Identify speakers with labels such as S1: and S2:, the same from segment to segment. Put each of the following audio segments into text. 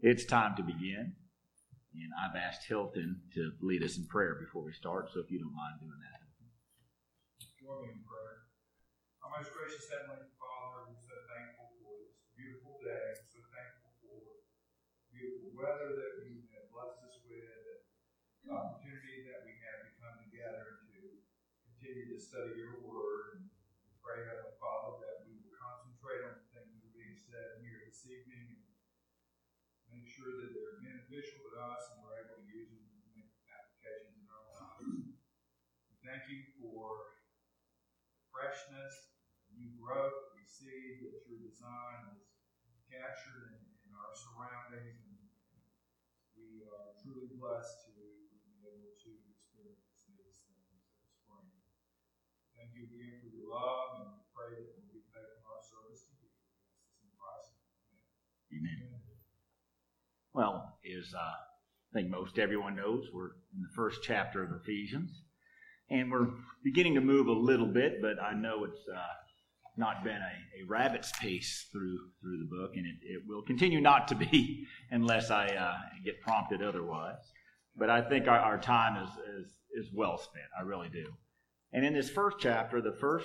S1: it's time to begin. And I've asked Hilton to lead us in prayer before we start, so if you don't mind doing that.
S2: Join me in prayer. Our most gracious Heavenly Father, we're so thankful for this beautiful day. We're so thankful for beautiful weather that you have blessed us with, and the opportunity that we have to come together to continue to study your word. And we pray, Heavenly Father, that we will concentrate on the things that are being said here this evening and make sure that they're beneficial to us and we're able to use them to make applications in our lives. We thank you for freshness, new growth. We see that your design is captured in our surroundings, and we are truly blessed to be able to experience these things this spring. Thank you again for your love, and we pray that we'll be faithful in our service to you. We ask this in Christ's name.
S1: Amen. Well, as I think most everyone knows, we're in the first chapter of Ephesians. And we're beginning to move a little bit, but I know it's not been a rabbit's pace through the book, and it will continue not to be unless I get prompted otherwise. But I think our time is well spent. I really do. And in this first chapter, the first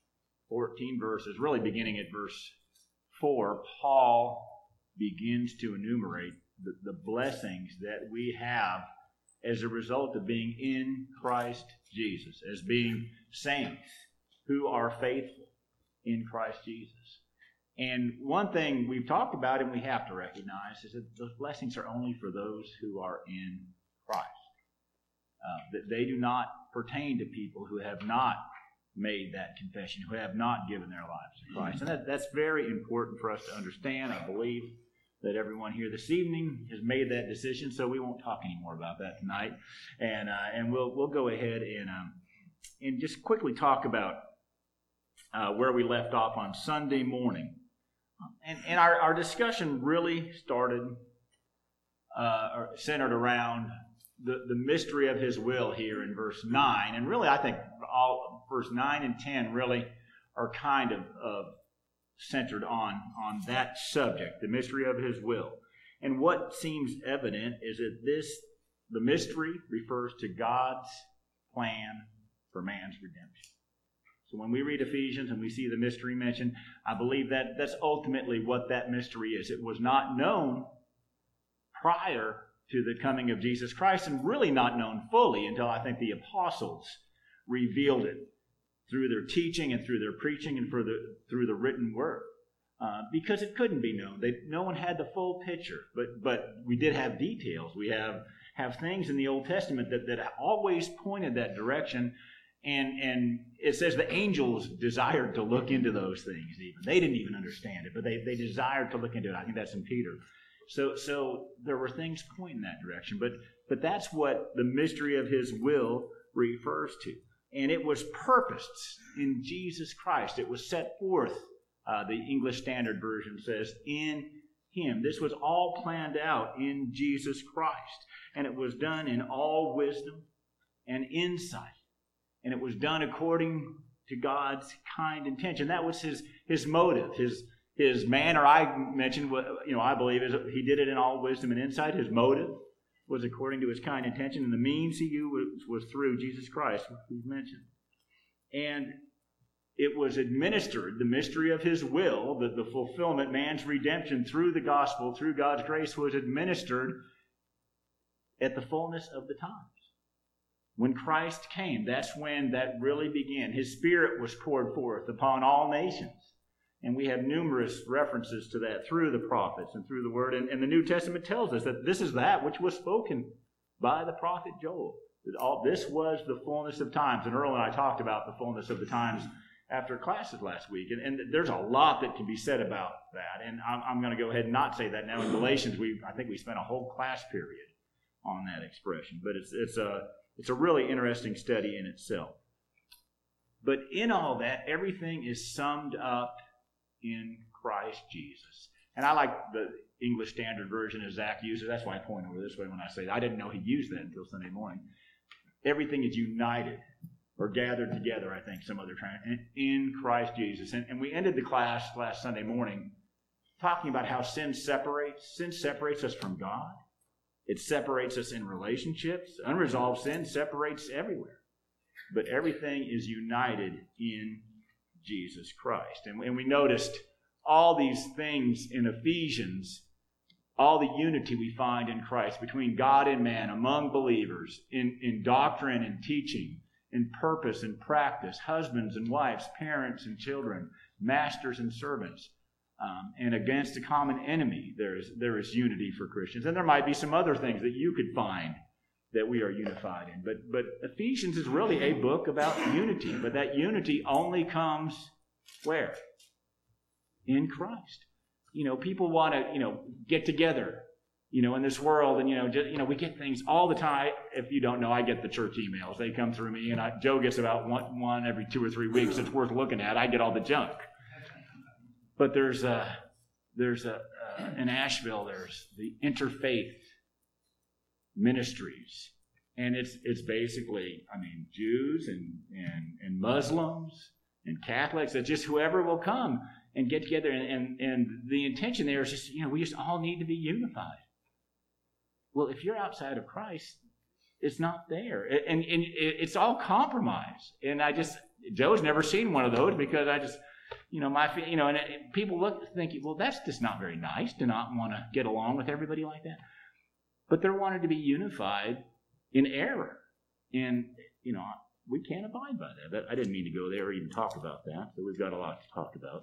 S1: 14 verses, really beginning at verse 4, Paul begins to enumerate the blessings that we have as a result of being in Christ Jesus, as being saints who are faithful in Christ Jesus. And one thing we've talked about and we have to recognize is that those blessings are only for those who are in Christ. That they do not pertain to people who have not made that confession, who have not given their lives to Christ. And that's very important for us to understand. I believe that everyone here this evening has made that decision, so we won't talk anymore about that tonight. And we'll go ahead and just quickly talk about where we left off on Sunday morning. And our discussion really started or centered around the mystery of his will here in verse 9. And really, I think all verse 9 and 10 really are kind of centered on that subject, the mystery of his will. And what seems evident is that the mystery refers to God's plan for man's redemption. So when we read Ephesians and we see the mystery mentioned, I believe that that's ultimately what that mystery is. It was not known prior to the coming of Jesus Christ, and really not known fully until I think the apostles revealed it through their teaching and through their preaching and through the written word. Because it couldn't be known. No one had the full picture, but we did have details. We have things in the Old Testament that always pointed that direction, and it says the angels desired to look into those things even. They didn't even understand it, but they desired to look into it. I think that's in Peter. So there were things pointing that direction, but that's what the mystery of his will refers to. And it was purposed in Jesus Christ. It was set forth, the English Standard Version says, in him. This was all planned out in Jesus Christ. And it was done in all wisdom and insight. And it was done according to God's kind intention. That was his motive, his manner. I mentioned, I believe he did it in all wisdom and insight. His motive was according to his kind intention, and the means he used was through Jesus Christ, which we've mentioned. And it was administered, the mystery of his will, the fulfillment, man's redemption through the gospel, through God's grace, was administered at the fullness of the times. When Christ came, that's when that really began. His Spirit was poured forth upon all nations. And we have numerous references to that through the prophets and through the Word. And the New Testament tells us that this is that which was spoken by the prophet Joel. That this was the fullness of times. And Earl and I talked about the fullness of the times after classes last week. And there's a lot that can be said about that. And I'm going to go ahead and not say that now. In Galatians, I think we spent a whole class period on that expression. But it's a really interesting study in itself. But in all that, everything is summed up in Christ Jesus. And I like the English Standard Version as Zach uses. That's why I point over this way when I say that. I didn't know he used that until Sunday morning. Everything is united or gathered together, I think, some other time, in Christ Jesus. And we ended the class last Sunday morning talking about how sin separates us from God. It separates us in relationships. Unresolved sin separates everywhere. But everything is united in Jesus Christ. And we noticed all these things in Ephesians, all the unity we find in Christ between God and man, among believers, in doctrine and teaching, in purpose and practice, husbands and wives, parents and children, masters and servants. And against a common enemy, there is unity for Christians. And there might be some other things that you could find that we are unified in. But Ephesians is really a book about unity. But that unity only comes where? In Christ. People want to, get together, in this world. And, we get things all the time. If you don't know, I get the church emails. They come through me. And Joe gets about one every 2 or 3 weeks. It's worth looking at. I get all the junk. But there's in Asheville, there's the Interfaith Ministries. And it's basically, Jews and Muslims and Catholics, that just whoever will come and get together. And the intention there is just, we just all need to be unified. Well, if you're outside of Christ, it's not there. And it's all compromise. And Joe's never seen one of those because and people look thinking, well, that's just not very nice to not want to get along with everybody like that. But they're wanted to be unified in error. And, we can't abide by that. I didn't mean to go there or even talk about that. So we've got a lot to talk about.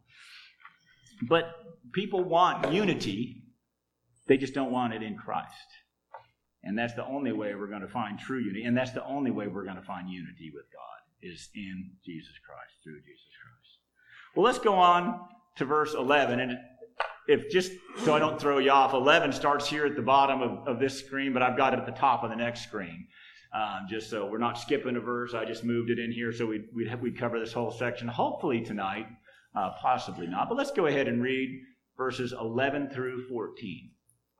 S1: But people want unity. They just don't want it in Christ. And that's the only way we're going to find true unity. And that's the only way we're going to find unity with God is in Jesus Christ, through Jesus Christ. Well, let's go on to verse 11. And if just so I don't throw you off, 11 starts here at the bottom of this screen, but I've got it at the top of the next screen. Just so we're not skipping a verse. I just moved it in here so we'd cover this whole section. Hopefully tonight, possibly not. But let's go ahead and read verses 11 through 14.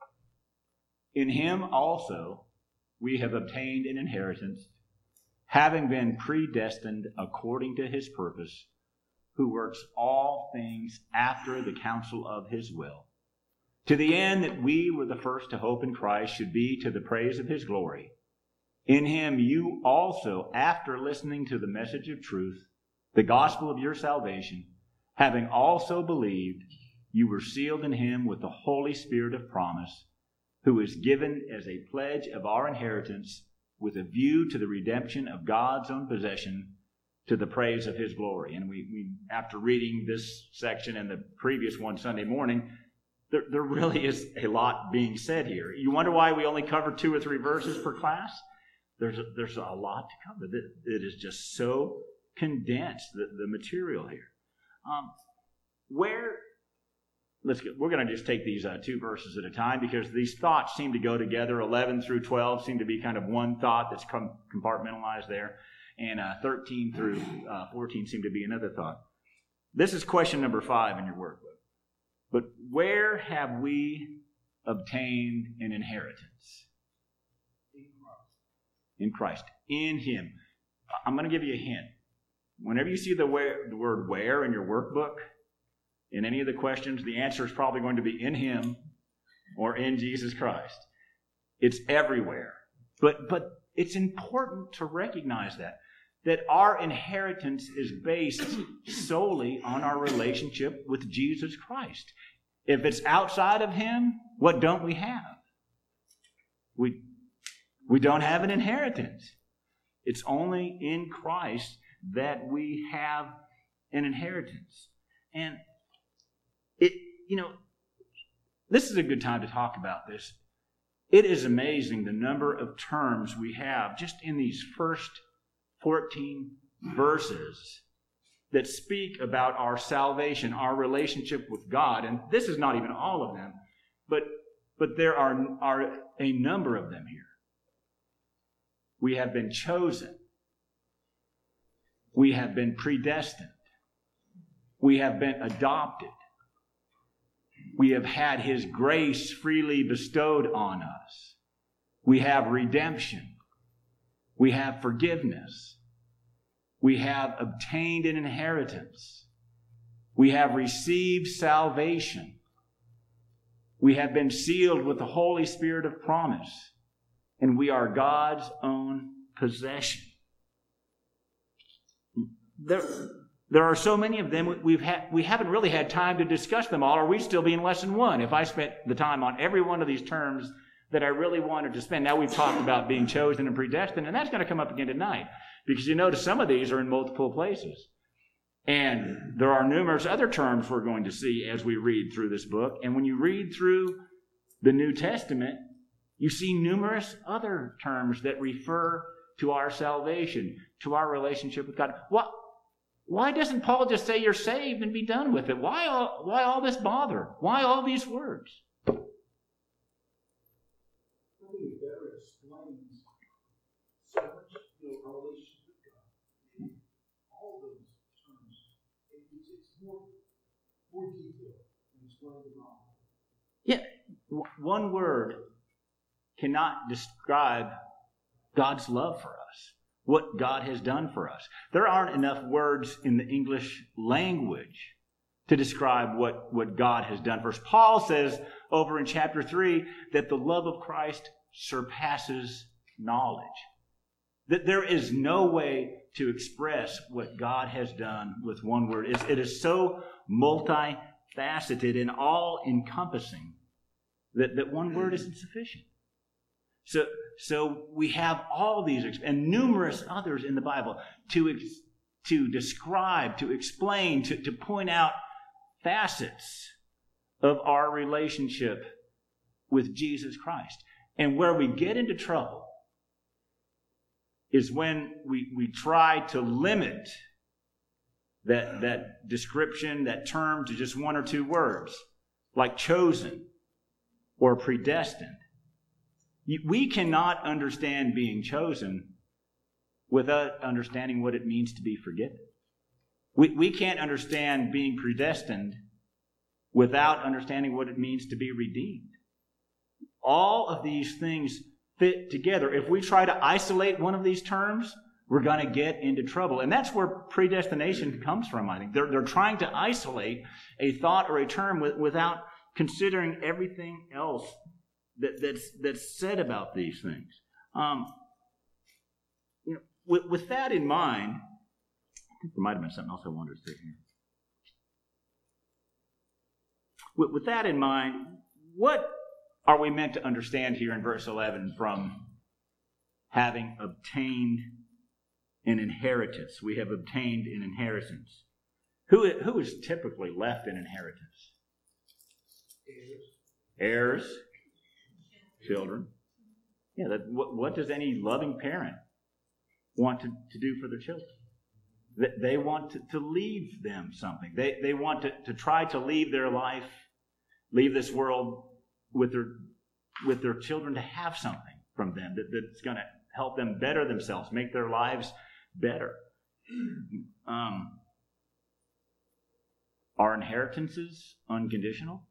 S1: In him also we have obtained an inheritance, having been predestined according to his purpose, who works all things after the counsel of his will, to the end that we were the first to hope in Christ should be to the praise of his glory. In him you also, after listening to the message of truth, the gospel of your salvation, having also believed, you were sealed in him with the Holy Spirit of promise, who is given as a pledge of our inheritance with a view to the redemption of God's own possession, to the praise of his glory. And we after reading this section and the previous one Sunday morning, there really is a lot being said here. You wonder why we only cover 2 or 3 verses per class? There's a lot to cover. It is just so condensed, the material here. We're going to just take these 2 verses at a time because these thoughts seem to go together. 11 through 12 seem to be kind of one thought that's compartmentalized there. And 13 through 14 seem to be another thought. This is question number 5 in your workbook. But where have we obtained an inheritance? In Christ. In him. I'm going to give you a hint. Whenever you see the word where in your workbook, in any of the questions, the answer is probably going to be in him or in Jesus Christ. It's everywhere. But it's important to recognize that our inheritance is based solely on our relationship with Jesus Christ. If it's outside of him, what don't we have? We don't have an inheritance. It's only in Christ that we have an inheritance. And this is a good time to talk about this. It is amazing the number of terms we have just in these first 14 verses that speak about our salvation, our relationship with God. And this is not even all of them, but there are a number of them here. We have been chosen. We have been predestined. We have been adopted. We have had his grace freely bestowed on us. We have redemption. We have forgiveness. We have obtained an inheritance. We have received salvation. We have been sealed with the Holy Spirit of promise, and we are God's own possession. There are so many of them, we haven't really had time to discuss them all. Are we still be in lesson 1? If I spent the time on every one of these terms that I really wanted to spend. Now we've talked about being chosen and predestined, and that's going to come up again tonight. Because you notice some of these are in multiple places. And there are numerous other terms we're going to see as we read through this book. And when you read through the New Testament, you see numerous other terms that refer to our salvation, to our relationship with God. Why doesn't Paul just say you're saved and be done with it? Why all this bother? Why all these words?
S3: I think it better explains so much, our relationship with God. All those terms, it's more detailed than explaining them all.
S1: Yeah, one word cannot describe God's love for us, what God has done for us. There aren't enough words in the English language to describe what God has done for us. Paul says over in chapter 3 that the love of Christ surpasses knowledge. That there is no way to express what God has done with one word. It is so multifaceted and all-encompassing that one word isn't sufficient. So we have all these and numerous others in the Bible to describe, to explain, to point out facets of our relationship with Jesus Christ. And where we get into trouble is when we try to limit that description, that term to just one or two words, like chosen or predestined. We cannot understand being chosen without understanding what it means to be forgiven. We can't understand being predestined without understanding what it means to be redeemed. All of these things fit together. If we try to isolate one of these terms, we're going to get into trouble. And that's where predestination comes from, I think. They're trying to isolate a thought or a term without considering everything else that's said about these things. With that in mind, I think there might have been something else I wanted to say here. With that in mind, what are we meant to understand here in verse 11 from having obtained an inheritance? We have obtained an inheritance. Who is typically left an inheritance? Heirs. Children. Yeah, what does any loving parent want to do for their children? They want to leave them something. They want to try to leave their life, leave this world with their children to have something from them that's going to help them better themselves, make their lives better. Are inheritances unconditional?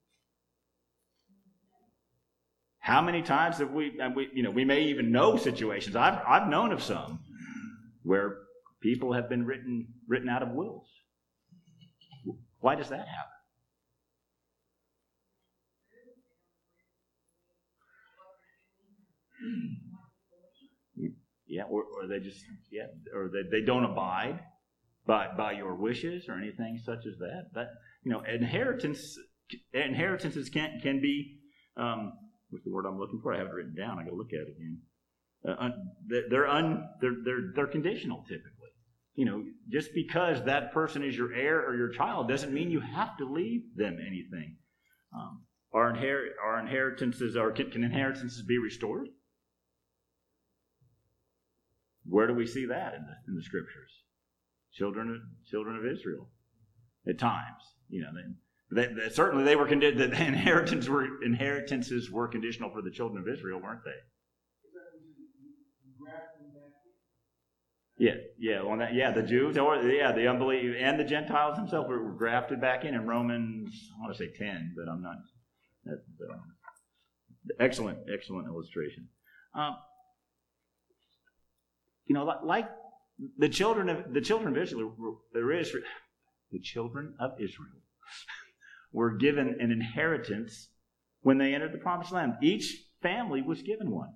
S1: How many times have we may even know situations. I've known of some where people have been written out of wills. Why does that happen? Yeah, or they just or they don't abide by your wishes or anything such as that. That inheritances can be what's the word I'm looking for? I have it written down. I got to look at it again. They're conditional typically. Just because that person is your heir or your child doesn't mean you have to leave them anything. Can inheritances be restored? Where do we see that in the scriptures? Children of Israel, at times, certainly they were the inheritances were conditional for the children of Israel, weren't they? Yeah. On that, the Jews, the unbelievers and the Gentiles themselves were grafted back in Romans. I want to say 10, but I'm not. Excellent illustration. Like the children of Israel, the children of Israel were given an inheritance when they entered the promised land. Each family was given one.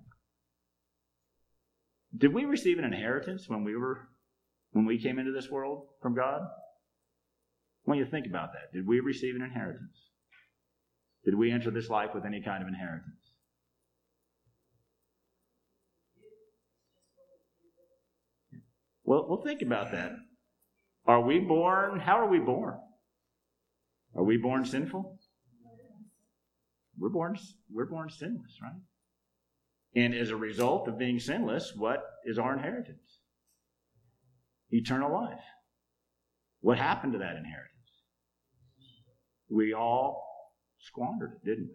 S1: Did we receive an inheritance when we came into this world from God? I want you to think about that. Did we receive an inheritance? Did we enter this life with any kind of inheritance? Well, think about that. Are we born? How are we born? Are we born sinful? We're born sinless, right? And as a result of being sinless, what is our inheritance? Eternal life. What happened to that inheritance? We all squandered it, didn't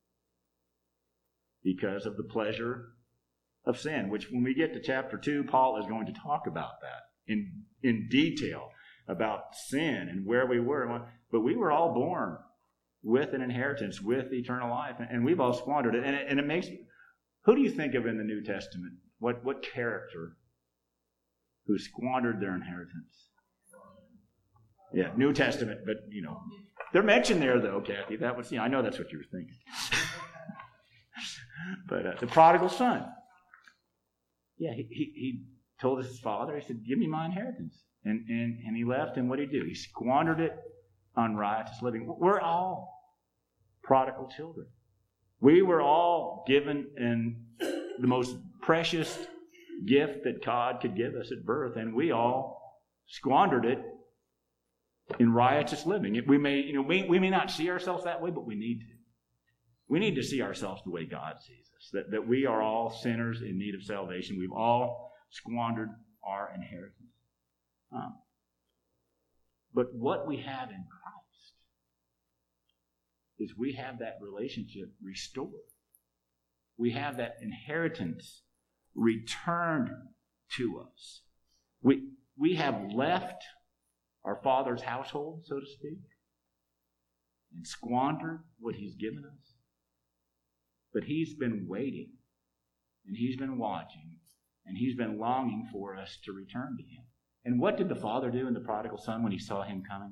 S1: we? Because of the pleasure of sin, which when we get to chapter 2, Paul is going to talk about that in detail, about sin and where we were. But we were all born with an inheritance, with eternal life, and we've all squandered it. And it makes, who do you think of in the New Testament? What character who squandered their inheritance? Yeah, New Testament, but they're mentioned there though, Kathy. That was, I know that's what you were thinking. But the prodigal son. Yeah, he told his father, he said, give me my inheritance. And he left, and what did he do? He squandered it on riotous living. We're all prodigal children. We were all given the most precious gift that God could give us at birth, and we all squandered it in riotous living. We may not see ourselves that way, but we need to. We need to see ourselves the way God sees us, that we are all sinners in need of salvation. We've all squandered our inheritance. But what we have in Christ is we have that relationship restored. We have that inheritance returned to us. We have left our Father's household, so to speak, and squandered what He's given us. But He's been waiting, and He's been watching, and He's been longing for us to return to Him. And what did the father do in the prodigal son when he saw him coming?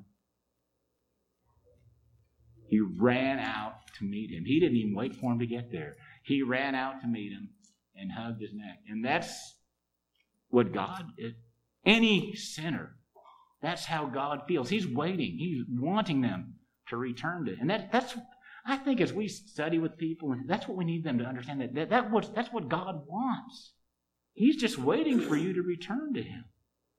S1: He ran out to meet him. He didn't even wait for him to get there. He ran out to meet him and hugged his neck. And that's what God is. Any sinner, that's how God feels. He's waiting. He's wanting them to return to Him. And that's, I think as we study with people, that's what we need them to understand. That's what God wants. He's just waiting for you to return to Him.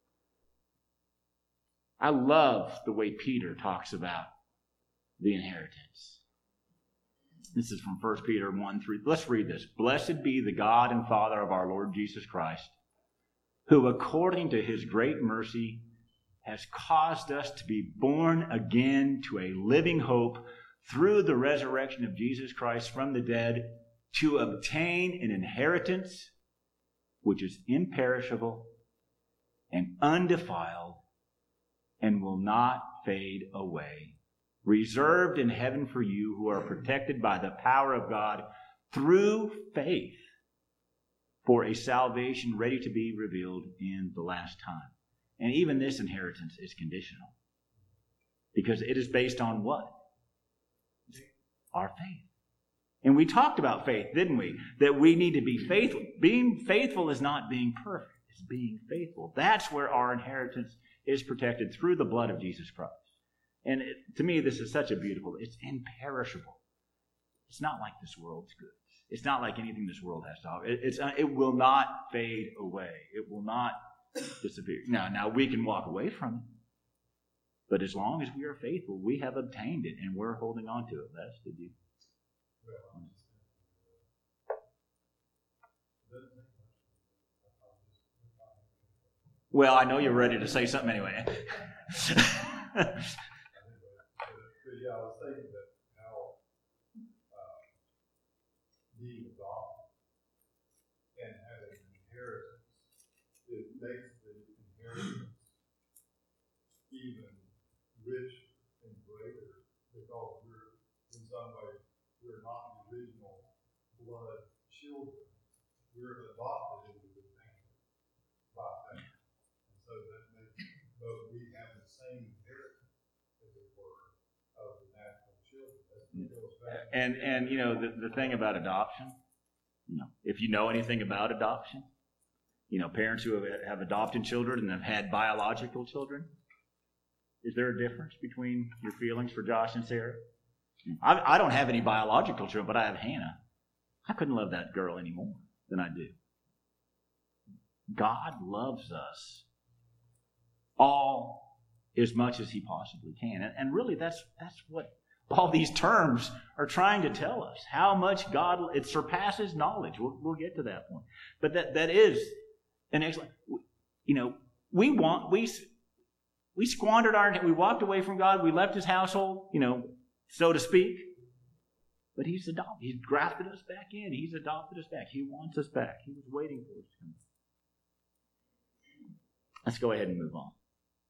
S1: I love the way Peter talks about the inheritance. This is from 1 Peter 1:3. Let's read this. Blessed be the God and Father of our Lord Jesus Christ, who according to His great mercy has caused us to be born again to a living hope through the resurrection of Jesus Christ from the dead, to obtain an inheritance which is imperishable and undefiled and will not fade away, reserved in heaven for you who are protected by the power of God through faith for a salvation ready to be revealed in the last time. And even this inheritance is conditional, because it is based on what? Our faith. And we talked about faith, didn't we? That we need to be faithful. Being faithful is not being perfect. It's being faithful. That's where our inheritance is protected, through the blood of Jesus Christ. And to me, this is such a beautiful, it's imperishable. It's not like this world's goods. It's not like anything this world has to offer. It will not fade away. It will not disappear. Now we can walk away from it. But as long as we are faithful, we have obtained it, and we're holding on to it. Les, did you? Well, I know you're ready to say something anyway.
S2: Yeah, I was thinking that how being adopted and having an inheritance, it makes the inheritance even richer and greater, because we're, in some ways, we're not the original blood children. We're adopted into the family by faith. And so that makes both we have the same inheritance, as it were, of the natural children. That goes back
S1: And you know, the thing about adoption, you know, if you know anything about adoption, you know, parents who have adopted children and have had biological children, is there a difference between your feelings for Josh and Sarah? I don't have any biological children, but I have Hannah. I couldn't love that girl any more than I do. God loves us all as much as He possibly can. And really, that's what all these terms are trying to tell us. How much God, it surpasses knowledge. We'll get to that point. But that is an excellent, you know, we squandered we walked away from God, we left His household, you know, so to speak. But He's grafted us back in. He's adopted us back. He wants us back. He was waiting for us to come. Let's go ahead and move on.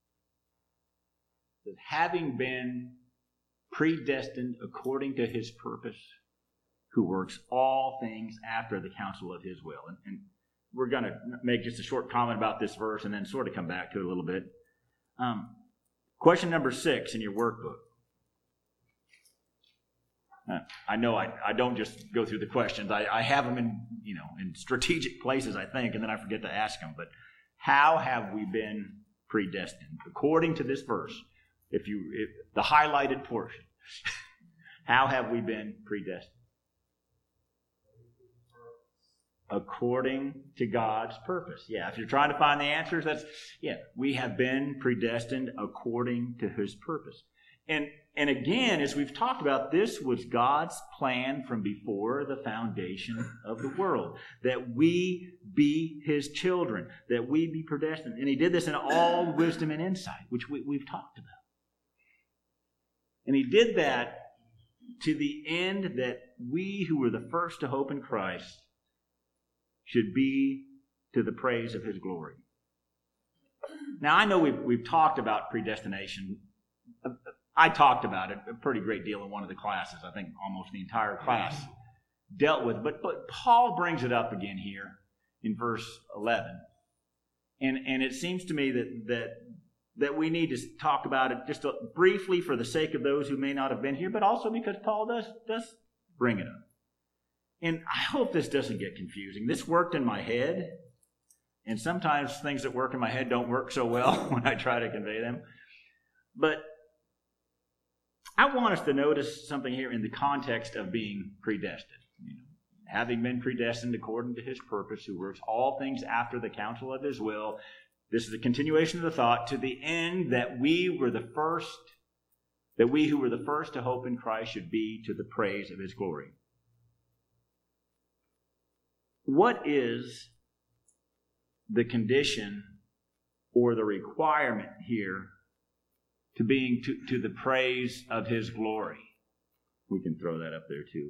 S1: Having been predestined according to His purpose, who works all things after the counsel of His will. And we're going to make just a short comment about this verse and then sort of come back to it a little bit. Question number 6 in your workbook. I know I don't just go through the questions. I have them in strategic places, I think, and then I forget to ask them. But how have we been predestined? According to this verse, if the highlighted portion, how have we been predestined? According to God's purpose. Yeah, if you're trying to find the answers, we have been predestined according to His purpose. And again, as we've talked about, this was God's plan from before the foundation of the world. That we be His children. That we be predestined. And He did this in all wisdom and insight, which we've talked about. And He did that to the end that we who were the first to hope in Christ should be to the praise of His glory. Now, I know we've talked about predestination. I talked about it a pretty great deal in one of the classes. I think almost the entire class dealt with. But Paul brings it up again here in verse 11. And it seems to me that we need to talk about it just briefly for the sake of those who may not have been here, but also because Paul does bring it up. And I hope this doesn't get confusing. This worked in my head, and sometimes things that work in my head don't work so well when I try to convey them. But I want us to notice something here in the context of being predestined. Having been predestined according to His purpose, who works all things after the counsel of His will. This is a continuation of the thought, to the end that we who were the first to hope in Christ should be to the praise of His glory. What is the condition or the requirement here to being to the praise of His glory? We can throw that up there too.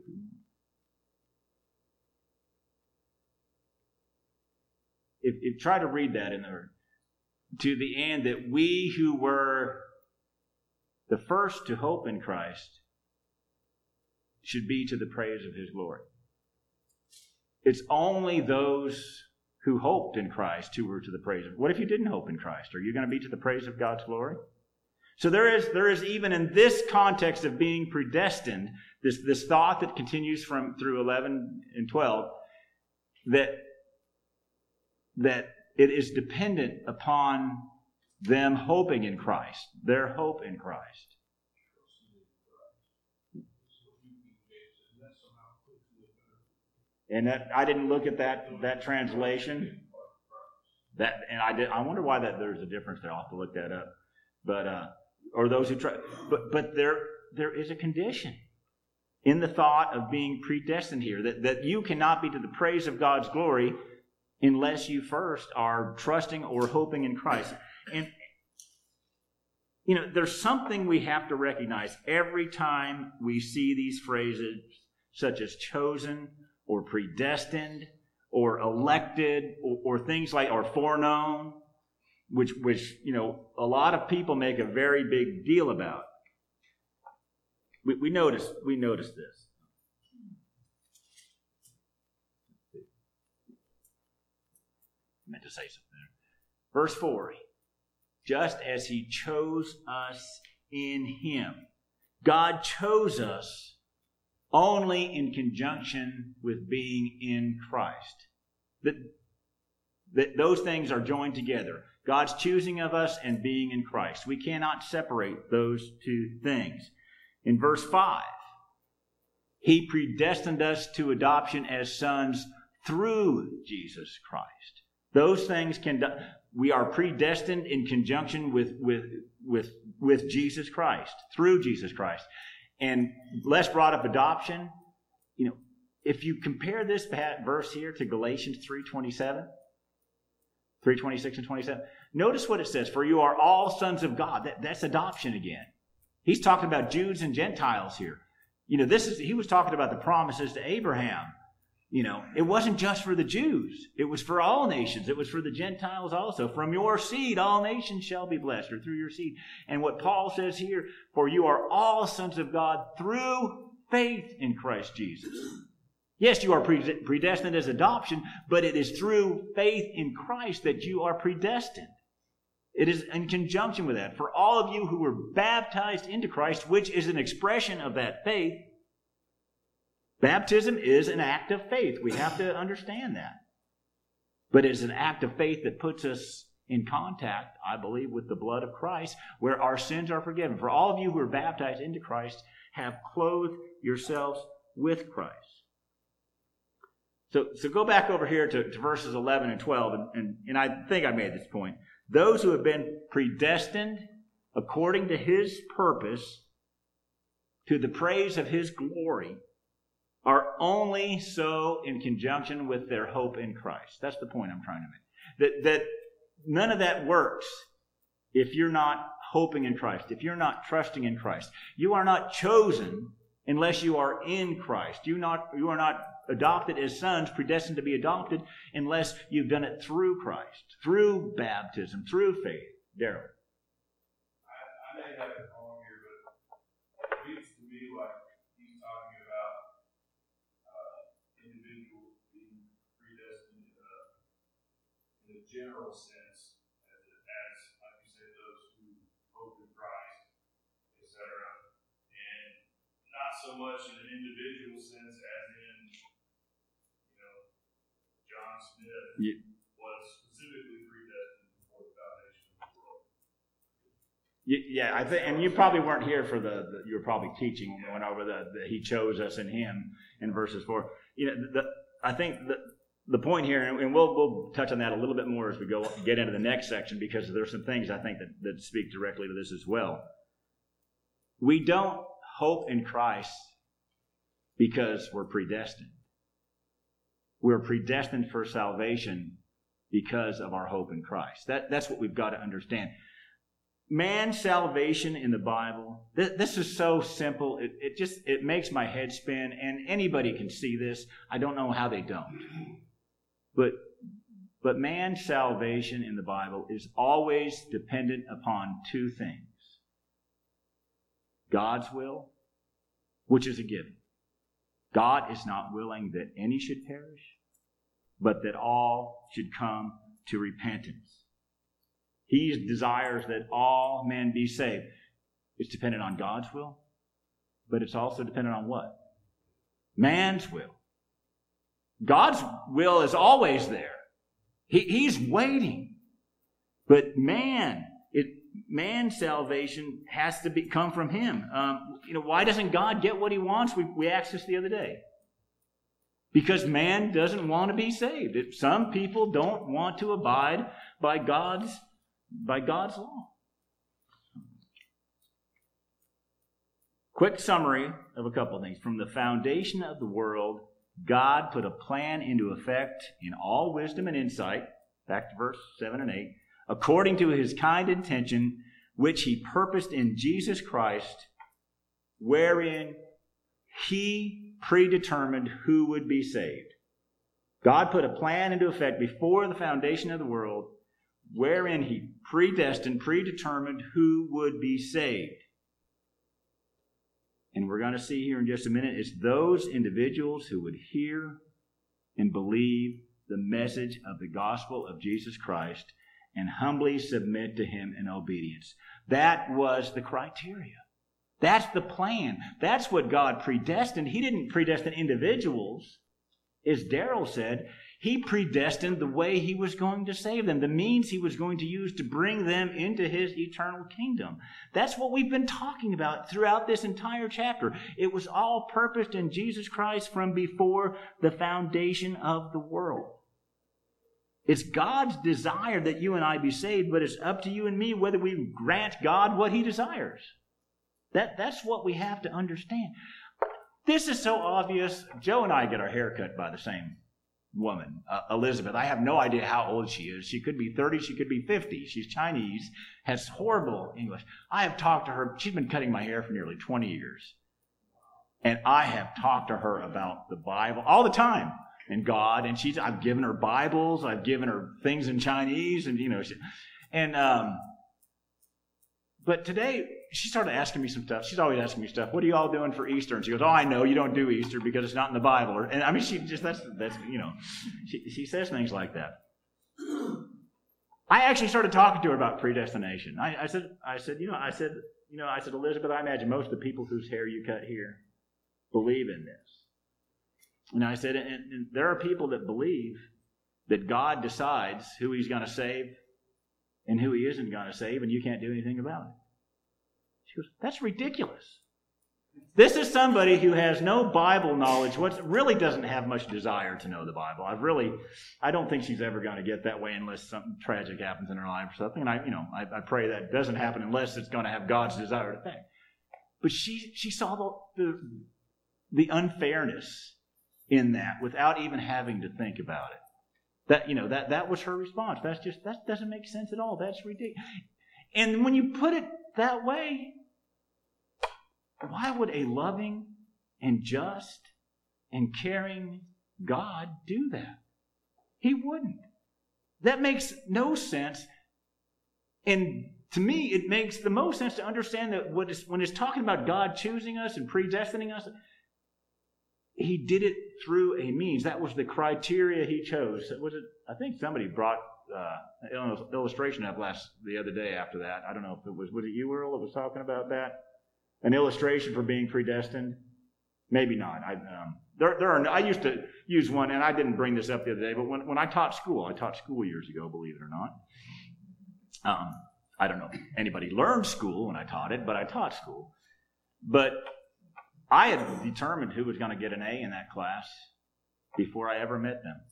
S1: If try to read that in there. To the end that we who were the first to hope in Christ should be to the praise of His glory. It's only those who hoped in Christ who were to the praise of. What if you didn't hope in Christ? Are you going to be to the praise of God's glory? So there is even in this context of being predestined, this thought that continues through 11 and 12, that it is dependent upon them hoping in Christ, their hope in Christ. And that I didn't look at that translation. I wonder why there's a difference there. I'll have to look that up. But or those who try. But there is a condition in the thought of being predestined here that you cannot be to the praise of God's glory unless you first are trusting or hoping in Christ. And there's something we have to recognize every time we see these phrases such as chosen or predestined or elected or things like, or foreknown, which a lot of people make a very big deal about. We notice this. I meant to say something there. Verse 4, just as He chose us in Him. God chose us only in conjunction with being in Christ. That those things are joined together. God's choosing of us and being in Christ. We cannot separate those two things. In verse 5, He predestined us to adoption as sons through Jesus Christ. Those things we are predestined in conjunction with Jesus Christ, through Jesus Christ. And Les brought up adoption. If you compare this verse here to Galatians 3:26 and 27, notice what it says, for you are all sons of God. That's adoption again. He's talking about Jews and Gentiles here. He was talking about the promises to Abraham. It wasn't just for the Jews. It was for all nations. It was for the Gentiles also. From your seed, all nations shall be blessed, or through your seed. And what Paul says here, for you are all sons of God through faith in Christ Jesus. Yes, you are predestined as adoption, but it is through faith in Christ that you are predestined. It is in conjunction with that. For all of you who were baptized into Christ, which is an expression of that faith, baptism is an act of faith. We have to understand that. But it is an act of faith that puts us in contact, I believe, with the blood of Christ, where our sins are forgiven. For all of you who are baptized into Christ, have clothed yourselves with Christ. So go back over here to verses 11 and 12, and I think I made this point. Those who have been predestined according to His purpose to the praise of His glory are only so in conjunction with their hope in Christ. That's the point I'm trying to make. That none of that works if you're not hoping in Christ, if you're not trusting in Christ. You are not chosen unless you are in Christ. You are not adopted as sons, predestined to be adopted, unless you've done it through Christ, through baptism, through faith. Darryl.
S2: I may have it wrong here, but it reads to me like he's talking about individuals being predestined in a general sense, as like you said, those who hope in Christ, etc., and not so much in an individual sense as in John Smith was specifically predestined before the foundation of the world.
S1: Yeah, I think, and you probably weren't here for you were probably teaching when we went over the He chose us in Him in verses 4. I think the point here, and we'll touch on that a little bit more as we get into the next section, because there's some things I think that speak directly to this as well. We don't hope in Christ because we're predestined. We're predestined for salvation because of our hope in Christ. That's what we've got to understand. Man's salvation in the Bible, this is so simple. It makes my head spin, and anybody can see this. I don't know how they don't. But man's salvation in the Bible is always dependent upon two things. God's will, which is a given. God is not willing that any should perish, but that all should come to repentance. He desires that all men be saved. It's dependent on God's will, but it's also dependent on what? Man's will. God's will is always there. He's waiting. But man's salvation has to come from Him. Why doesn't God get what He wants? We asked this the other day. Because man doesn't want to be saved. Some people don't want to abide by God's law. Quick summary of a couple of things. From the foundation of the world, God put a plan into effect in all wisdom and insight, back to verse 7 and 8, according to His kind intention, which He purposed in Jesus Christ, wherein He predetermined who would be saved. God put a plan into effect before the foundation of the world, wherein He predetermined who would be saved. And we're going to see here in just a minute, it's those individuals who would hear and believe the message of the gospel of Jesus Christ and humbly submit to Him in obedience. That was the criteria. That's the plan. That's what God predestined. He didn't predestine individuals. As Darrell said, He predestined the way He was going to save them, the means He was going to use to bring them into His eternal kingdom. That's what we've been talking about throughout this entire chapter. It was all purposed in Jesus Christ from before the foundation of the world. It's God's desire that you and I be saved, but it's up to you and me whether we grant God what He desires. That's what we have to understand. This is so obvious. Joe and I get our hair cut by the same woman, Elizabeth. I have no idea how old she is. She could be 30, she could be 50. She's Chinese, has horrible English. I have talked to her. She's been cutting my hair for nearly 20 years. And I have talked to her about the Bible all the time and God. And I've given her Bibles. I've given her things in Chinese. But today, she started asking me some stuff. She's always asking me stuff. What are you all doing for Easter? And she goes, I know you don't do Easter because it's not in the Bible. And I mean, she says things like that. I actually started talking to her about predestination. I said, Elizabeth, I imagine most of the people whose hair you cut here believe in this. And I said, and there are people that believe that God decides who He's going to save and who He isn't going to save, and you can't do anything about it. She goes, that's ridiculous. This is somebody who has no Bible knowledge, really doesn't have much desire to know the Bible. I don't think she's ever going to get that way unless something tragic happens in her life or something. And I pray that doesn't happen unless it's going to have God's desire to think. But she saw the unfairness in that without even having to think about it. That was her response. That doesn't make sense at all. That's ridiculous. And when you put it that way, why would a loving and just and caring God do that? He wouldn't. That makes no sense. And to me, it makes the most sense to understand that when it's talking about God choosing us and predestining us, He did it through a means. That was the criteria He chose. I think somebody brought an illustration up the other day after that. I don't know if it was it you, Earl, that was talking about that? An illustration for being predestined? Maybe not. I used to use one, and I didn't bring this up the other day, but when I taught school years ago, believe it or not. I don't know if anybody learned school when I taught it, but I taught school. But I had determined who was going to get an A in that class before I ever met them.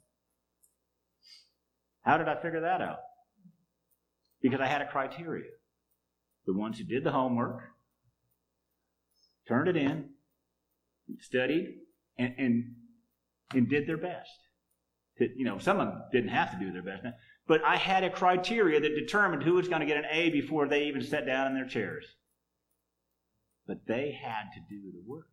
S1: How did I figure that out? Because I had a criteria. The ones who did the homework, turned it in, studied, and did their best. Some of them didn't have to do their best, but I had a criteria that determined who was going to get an A before they even sat down in their chairs. But they had to do the work.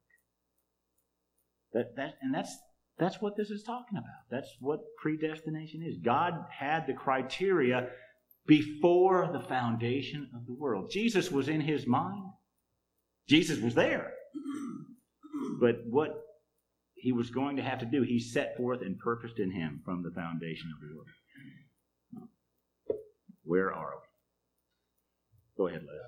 S1: That's what this is talking about. That's what predestination is. God had the criteria before the foundation of the world. Jesus was in His mind. Jesus was there. But what He was going to have to do, He set forth and purposed in Him from the foundation of the world. Where are we? Go ahead, Les.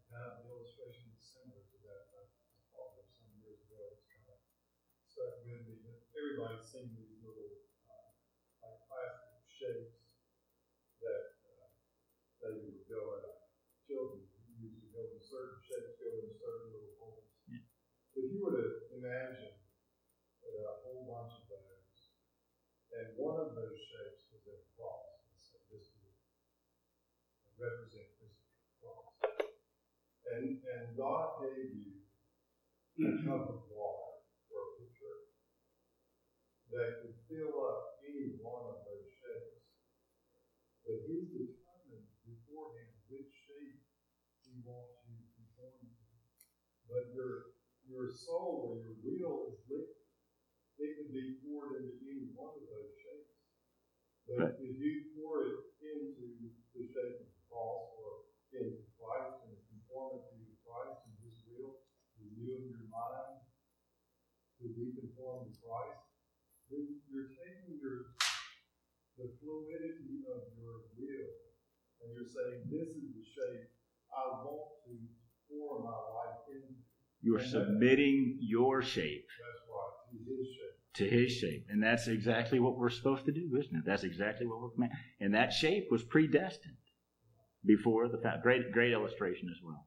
S2: Everybody's seen these little like plastic shapes that they would go at children used to go in certain shapes, go in certain little holes. Yeah. If you were to imagine a whole bunch of those, and one of those shapes was a cross, so this would represent this cross, and God gave you a cup of water or a pitcher that could fill up any one of those shapes. But He's determined beforehand which shape He wants you to conform to. But your soul or your will is liquid. It can be poured into any one of those shapes. But if you pour it into the shape of the cross or into Christ and conform it to Christ and His will, renewing your mind to be conformed to Christ, then you're taking the fluidity of your will and you're saying, this is the shape I want to pour my life into.
S1: You're submitting your shape
S3: That's why. To his shape.
S1: to his shape. And that's exactly what we're supposed to do, isn't it? That's exactly what we're commanded. And that shape was predestined before the fact. Great illustration as well.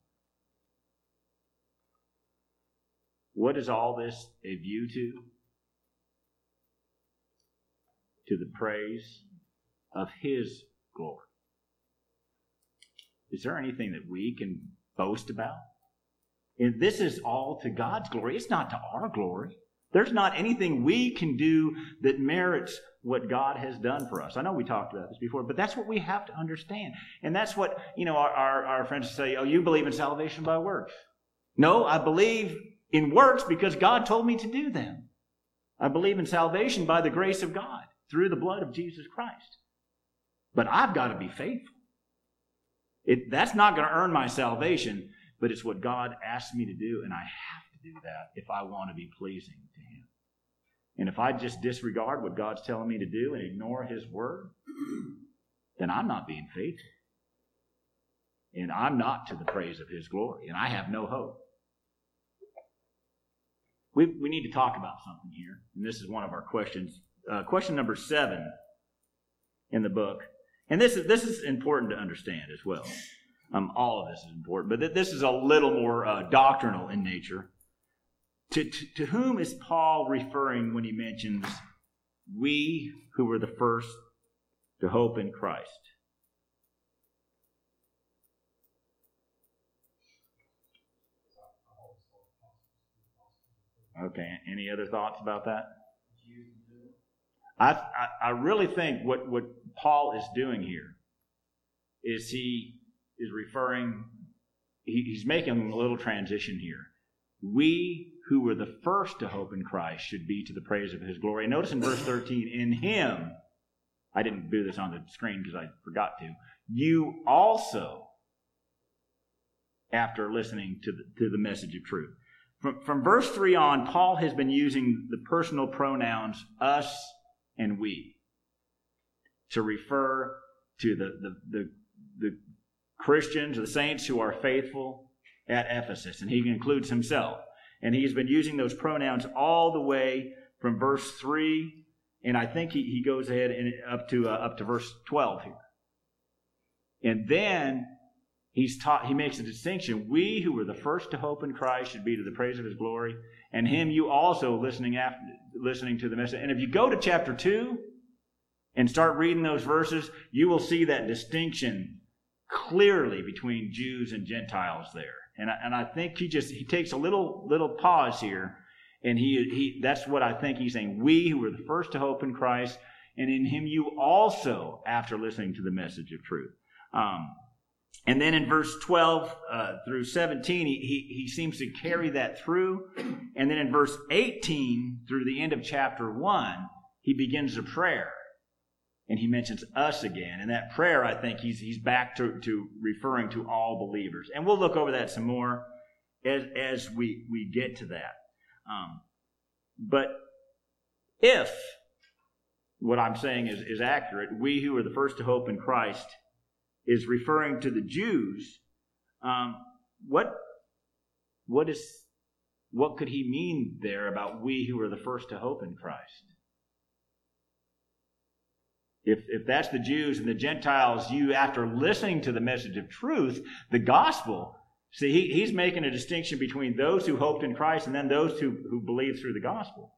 S1: What is all this a view to? To the praise of his glory. Is there anything that we can boast about? And this is all to God's glory. It's not to our glory. There's not anything we can do that merits what God has done for us. I know we talked about this before, but that's what we have to understand. And that's what, our friends say, oh, you believe in salvation by works. No, I believe in works because God told me to do them. I believe in salvation by the grace of God through the blood of Jesus Christ. But I've got to be faithful. That's not going to earn my salvation, but it's what God asked me to do, and I have to do that if I want to be pleasing to him. And if I just disregard what God's telling me to do and ignore his word, then I'm not being faithful. And I'm not to the praise of his glory, and I have no hope. We need to talk about something here, and this is one of our questions. Question number 7 in the book. And this is important to understand as well. All of this is important, but this is a little more doctrinal in nature. To whom is Paul referring when he mentions we who were the first to hope in Christ? Okay, any other thoughts about that? I really think what Paul is doing here is he is referring, he's making a little transition here. We who were the first to hope in Christ should be to the praise of his glory. And notice in verse 13, in him, I didn't do this on the screen because I forgot to, you also, after listening to the message of truth. From verse 3 on, Paul has been using the personal pronouns us and we to refer to the Christians, the saints who are faithful at Ephesus. And he includes himself. And he's been using those pronouns all the way from verse 3. And I think he goes ahead and up to verse 12 here. And then he makes a distinction. We who were the first to hope in Christ should be to the praise of his glory. And him you also listening to the message. And if you go to chapter 2 and start reading those verses, you will see that distinction clearly between Jews and Gentiles there. And I think he takes a little pause here, and that's what I think he's saying. We who were the first to hope in Christ, and in him you also, after listening to the message of truth. And then in verse 12 through 17, he seems to carry that through. And then in verse 18 through the end of chapter 1, he begins a prayer. And he mentions us again. And that prayer, I think, he's back to referring to all believers. And we'll look over that some more as we get to that. But if what I'm saying is accurate, we who are the first to hope in Christ is referring to the Jews, what could he mean there about we who are the first to hope in Christ? If that's the Jews and the Gentiles, you, after listening to the message of truth, the gospel, see, he's making a distinction between those who hoped in Christ and then those who believed through the gospel.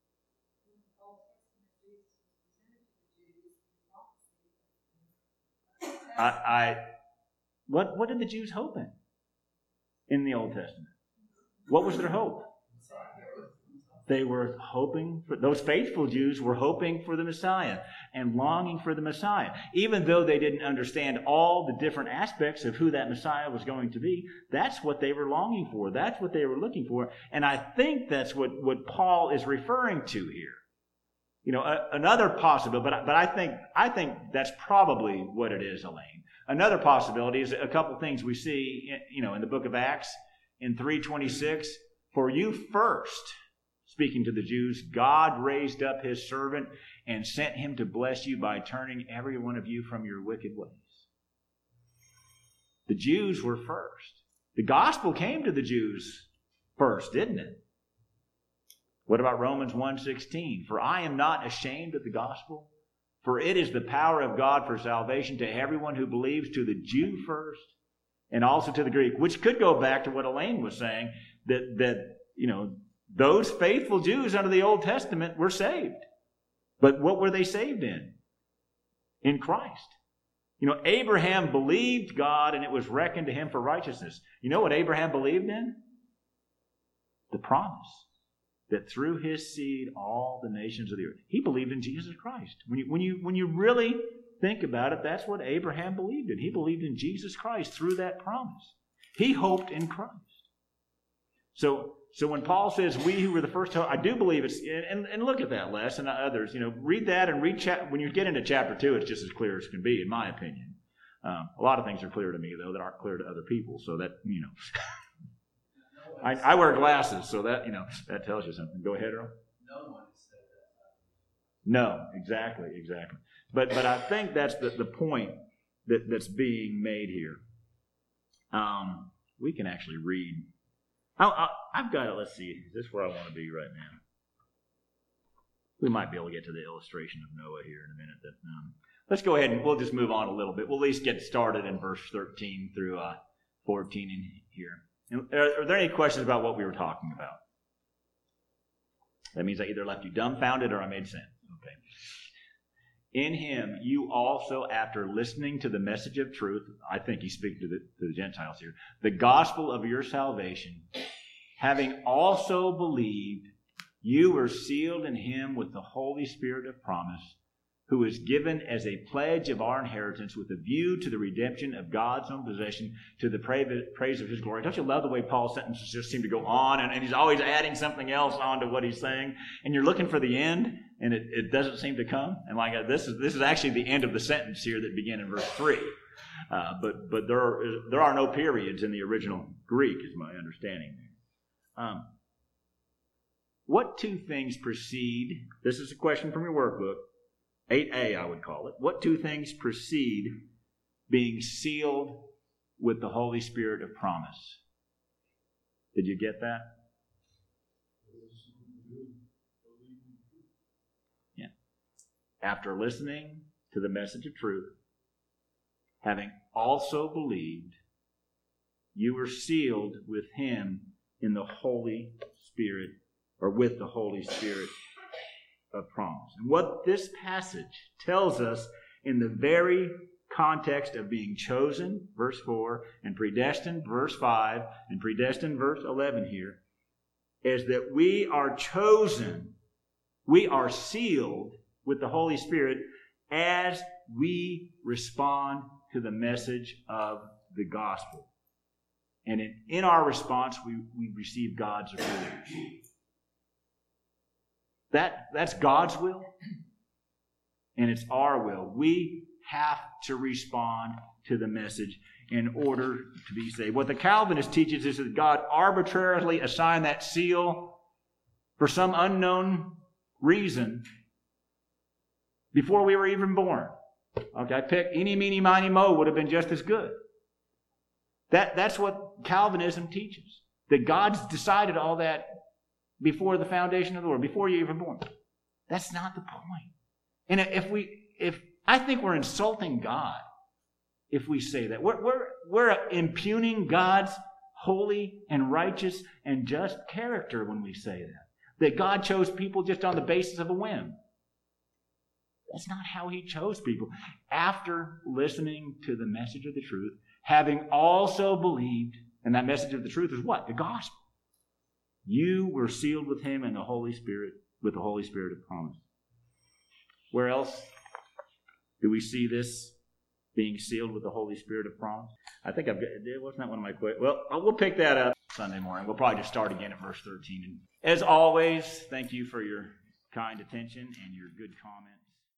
S1: What did the Jews hope in the Old Testament? What was their hope? They were hoping for, those faithful Jews were hoping for the Messiah and longing for the Messiah. Even though they didn't understand all the different aspects of who that Messiah was going to be, that's what they were longing for. That's what they were looking for. And I think that's what Paul is referring to here. You know, another possibility, but I think that's probably what it is, Elaine. Another possibility is a couple things we see, in the book of Acts in 3:26. For you first, speaking to the Jews, God raised up his servant and sent him to bless you by turning every one of you from your wicked ways. The Jews were first. The gospel came to the Jews first, didn't it? What about Romans 1:16? For I am not ashamed of the gospel, for it is the power of God for salvation to everyone who believes, to the Jew first, and also to the Greek, which could go back to what Elaine was saying, that those faithful Jews under the Old Testament were saved. But what were they saved in? In Christ. Abraham believed God and it was reckoned to him for righteousness. You know what Abraham believed in? The promise that through his seed all the nations of the earth. He believed in Jesus Christ. When you really think about it, that's what Abraham believed in. He believed in Jesus Christ through that promise. He hoped in Christ. So when Paul says, we who were the first to hope, I do believe it's, and look at that, Les, and others, read that and when you get into chapter 2, it's just as clear as can be, in my opinion. A lot of things are clear to me, though, that aren't clear to other people, so that, I wear glasses, so that, that tells you something. Go ahead, Earl.
S4: No one said that.
S1: No, exactly. But I think that's the point that's being made here. We can actually read. I've got it. Let's see. Is this where I want to be right now? We might be able to get to the illustration of Noah here in a minute. Let's go ahead and we'll just move on a little bit. We'll at least get started in verse 13 through 14 in here. And are there any questions about what we were talking about? That means I either left you dumbfounded or I made sense. Okay. In him, you also, after listening to the message of truth, I think he's speaking to the Gentiles here, the gospel of your salvation, having also believed, you were sealed in him with the Holy Spirit of promise, who is given as a pledge of our inheritance with a view to the redemption of God's own possession to the praise of his glory. Don't you love the way Paul's sentences just seem to go on, and he's always adding something else on to what he's saying, and you're looking for the end, and it doesn't seem to come. And like this is actually the end of the sentence here that began in verse 3. But there are no periods in the original Greek, is my understanding. What two things precede? This is a question from your workbook. 8a, I would call it. What two things precede being sealed with the Holy Spirit of promise? Did you get that? Yeah. After listening to the message of truth, having also believed, you were sealed with him in the Holy Spirit, or with the Holy Spirit of promise. And what this passage tells us in the very context of being chosen, verse 4, and predestined, verse 5, and predestined, verse 11 here, is that we are chosen, we are sealed with the Holy Spirit as we respond to the message of the gospel. And in our response, we receive God's approval. That's God's will, and it's our will. We have to respond to the message in order to be saved. What the Calvinist teaches is that God arbitrarily assigned that seal for some unknown reason before we were even born. Okay, pick eeny, meeny, miny, mo would have been just as good. That's what Calvinism teaches. That God's decided all that before the foundation of the world, before you're even born. That's not the point. And if I think we're insulting God if we say that. We're impugning God's holy and righteous and just character when we say that. That God chose people just on the basis of a whim. That's not how he chose people. After listening to the message of the truth, having also believed, and that message of the truth is what? The gospel. You were sealed with him in the Holy Spirit, with the Holy Spirit of promise. Where else do we see this being sealed with the Holy Spirit of promise? I think wasn't that one of my questions? Well, we'll pick that up Sunday morning. We'll probably just start again at verse 13. And as always, thank you for your kind attention and your good comments.